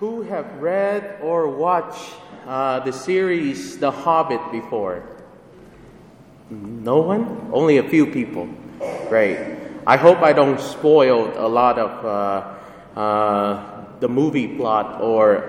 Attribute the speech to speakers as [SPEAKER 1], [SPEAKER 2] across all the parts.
[SPEAKER 1] Who have read or watched the series The Hobbit before? No one? Only a few people. Great. I hope I don't spoil a lot of the movie plot or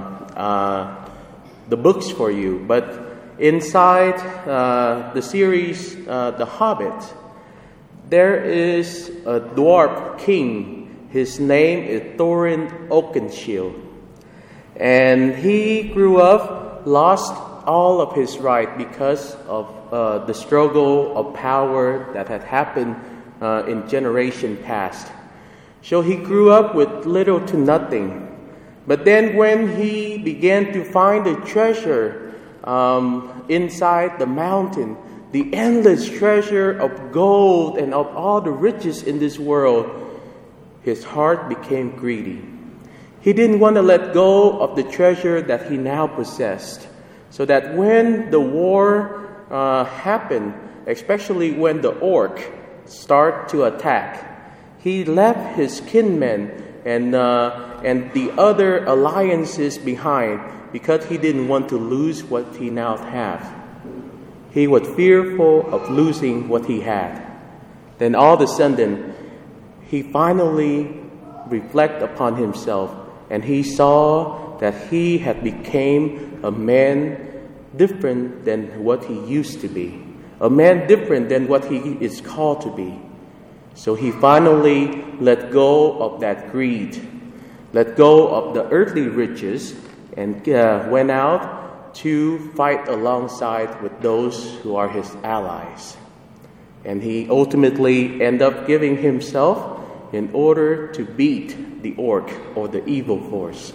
[SPEAKER 1] the books for you. But inside the series The Hobbit, there is a dwarf king. His name is Thorin Oakenshield. And he grew up, lost all of his right because of the struggle of power that had happened in generation past. So he grew up with little to nothing. But then when he began to find a treasure inside the mountain, the endless treasure of gold and of all the riches in this world, his heart became greedy. He didn't want to let go of the treasure that he now possessed. So that when the war happened, especially when the orc start to attack, he left his kinmen and the other alliances behind because he didn't want to lose what he now had. He was fearful of losing what he had. Then all of a sudden, he finally reflected upon himself, and he saw that he had become a man different than what he used to be, a man different than what he is called to be. So he finally let go of that greed, let go of the earthly riches, and went out to fight alongside with those who are his allies. And he ultimately ended up giving himself in order to beat the orc or the evil force.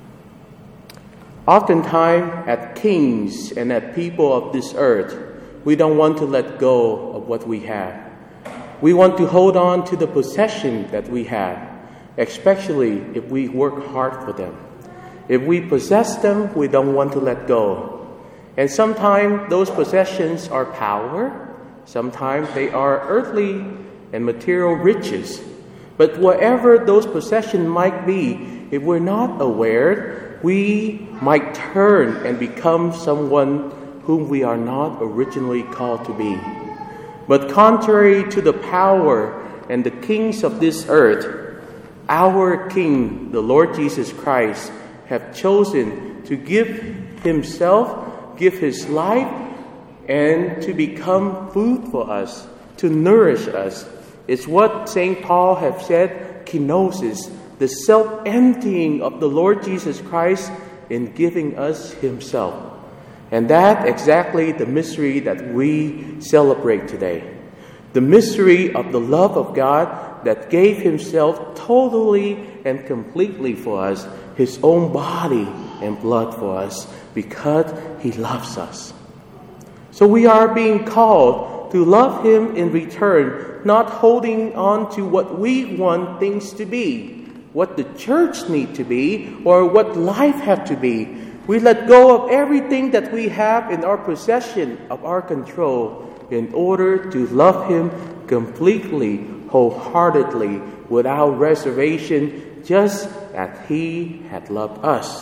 [SPEAKER 1] Oftentimes, at kings and at people of this earth, we don't want to let go of what we have. We want to hold on to the possession that we have, especially if we work hard for them. If we possess them, we don't want to let go. And sometimes those possessions are power, sometimes they are earthly and material riches. But whatever those possessions might be, if we're not aware, we might turn and become someone whom we are not originally called to be. But contrary to the power and the kings of this earth, our King, the Lord Jesus Christ, have chosen to give himself, give his life, and to become food for us, to nourish us. It's what St. Paul has said, kenosis, the self-emptying of the Lord Jesus Christ in giving us himself. And that's exactly the mystery that we celebrate today. The mystery of the love of God that gave himself totally and completely for us, his own body and blood for us, because he loves us. So we are being called to love him in return, not holding on to what we want things to be, what the church need to be, or what life have to be. We let go of everything that we have in our possession, of our control, in order to love him completely, wholeheartedly, without reservation, just as he had loved us.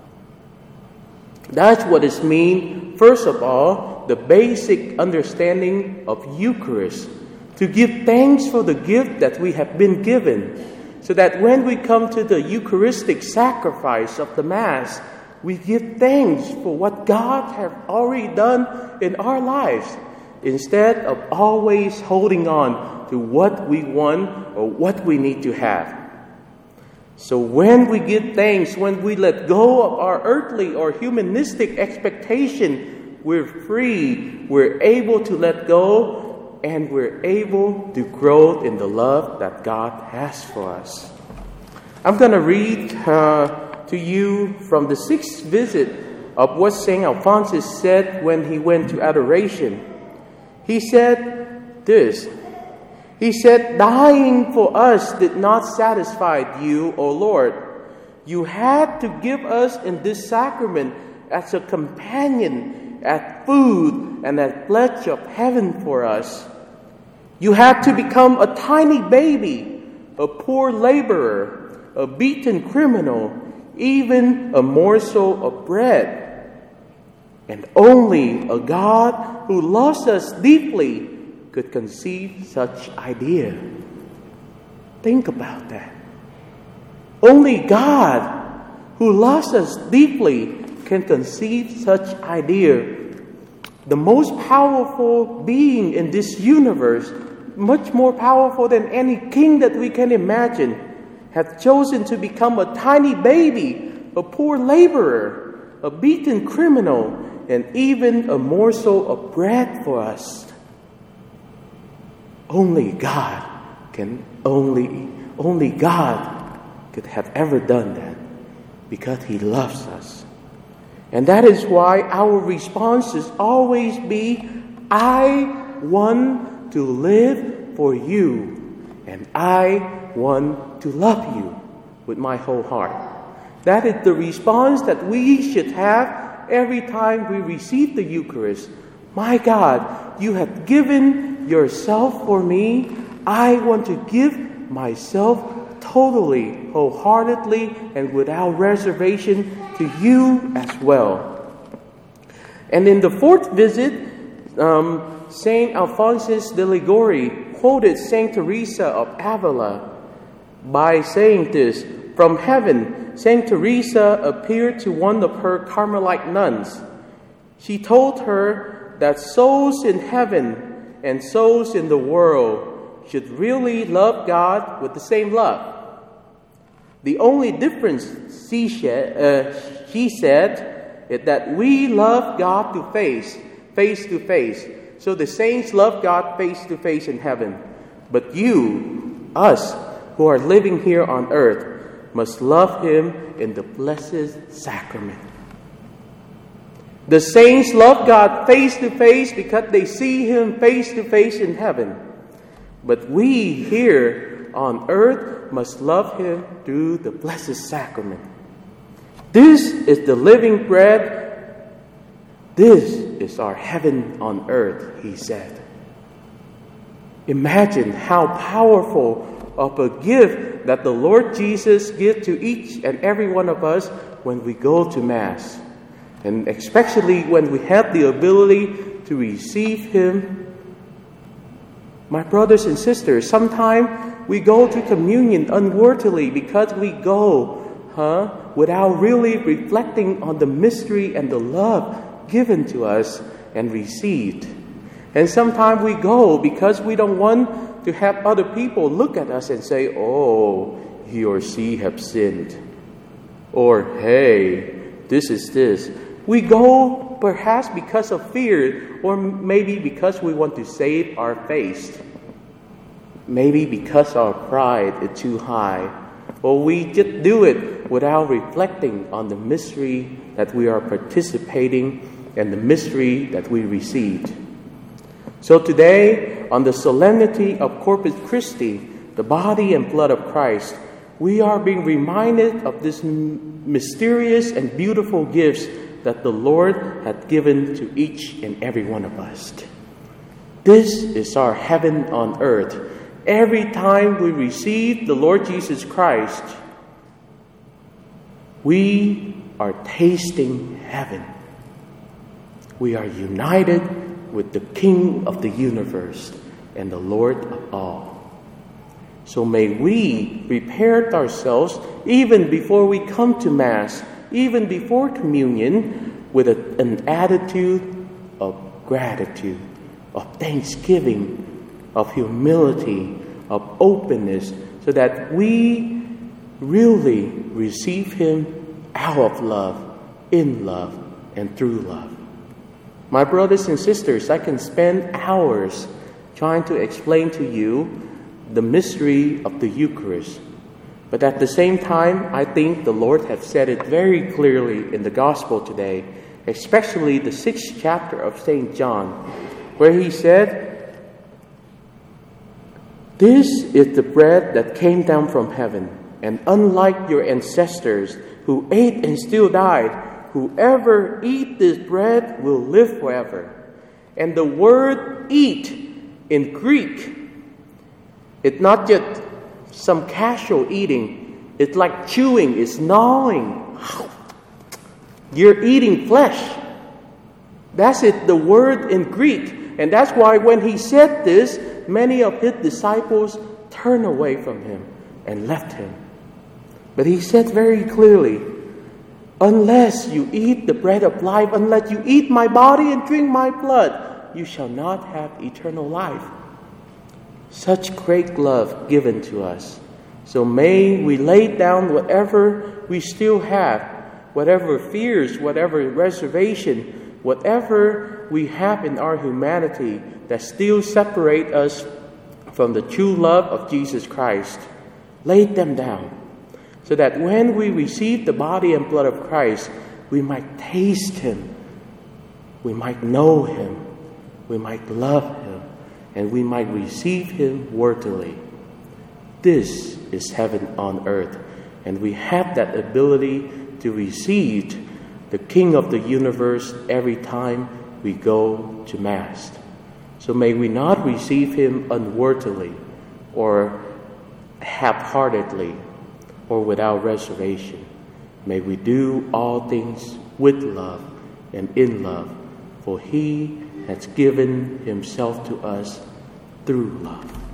[SPEAKER 1] That's what it means, first of all, the basic understanding of Eucharist, to give thanks for the gift that we have been given, so that when we come to the Eucharistic sacrifice of the Mass, we give thanks for what God has already done in our lives, instead of always holding on to what we want or what we need to have. So when we give thanks, when we let go of our earthly or humanistic expectation, we're free, we're able to let go, and we're able to grow in the love that God has for us. I'm going to read to you from the sixth visit of what St. Alphonsus said when he went to adoration. He said this. He said, "Dying for us did not satisfy you, O Lord. You had to give us in this sacrament as a companion, as food, and as pledge of heaven for us. You had to become a tiny baby, a poor laborer, a beaten criminal. even a morsel of bread. And only a God who loves us deeply could conceive such idea. Think about that. Only God who loves us deeply can conceive such idea. The most powerful being in this universe, much more powerful than any king that we can imagine, hath chosen to become a tiny baby, a poor laborer, a beaten criminal, and even a morsel of bread for us. Only God could have ever done that, because He loves us. And that is why our response is always be, I want to live for you, and I want to love you with my whole heart. That is the response that we should have every time we receive the Eucharist. My God, you have given yourself for me. I want to give myself totally, wholeheartedly, and without reservation to you as well. And in the fourth visit, Saint Alphonsus de Liguori quoted Saint Teresa of Avila by saying this: from heaven, Saint Teresa appeared to one of her Carmelite nuns. She told her that souls in heaven and souls in the world should really love God with the same love. The only difference, she said, is that we love God face to face. So the saints love God face to face in heaven. But you, us, who are living here on earth, must love Him in the Blessed Sacrament. The saints love God face to face because they see Him face to face in heaven. But we here on earth must love Him through the Blessed Sacrament. This is the living bread. This is our heaven on earth, he said. Imagine how powerful of a gift that the Lord Jesus gives to each and every one of us when we go to Mass. And especially when we have the ability to receive Him. My brothers and sisters, sometimes we go to communion unworthily because we go without really reflecting on the mystery and the love given to us and received. And sometimes we go because we don't want to have other people look at us and say, oh, he or she have sinned. Or, hey, this is this. We go perhaps because of fear, or maybe because we want to save our face. Maybe because our pride is too high. Or we just do it without reflecting on the mystery that we are participating and the mystery that we received. So today, on the solemnity of Corpus Christi, the body and blood of Christ, we are being reminded of these mysterious and beautiful gifts that the Lord hath given to each and every one of us. This is our heaven on earth. Every time we receive the Lord Jesus Christ, we are tasting heaven. We are united with the King of the universe and the Lord of all. So may we prepare ourselves even before we come to Mass, even before communion, with an attitude of gratitude, of thanksgiving, of humility, of openness, so that we really receive Him out of love, in love, and through love. My brothers and sisters, I can spend hours trying to explain to you the mystery of the Eucharist. But at the same time, I think the Lord has said it very clearly in the Gospel today, especially the 6th chapter of St. John, where He said, "This is the bread that came down from heaven, and unlike your ancestors who ate and still died, whoever eats this bread will live forever." And the word "eat" in Greek, it's not just some casual eating. It's like chewing, it's gnawing. You're eating flesh. That's it, the word in Greek. And that's why when he said this, many of his disciples turned away from him and left him. But he said very clearly, unless you eat the bread of life, unless you eat my body and drink my blood, you shall not have eternal life. Such great love given to us. So may we lay down whatever we still have, whatever fears, whatever reservation, whatever we have in our humanity that still separate us from the true love of Jesus Christ. Lay them down so that when we receive the body and blood of Christ, we might taste Him, we might know Him, we might love Him, and we might receive Him worthily. This is heaven on earth, and we have that ability to receive the King of the universe every time we go to Mass. So may we not receive Him unworthily or half-heartedly or without reservation. May we do all things with love and in love, for He has given Himself to us through love.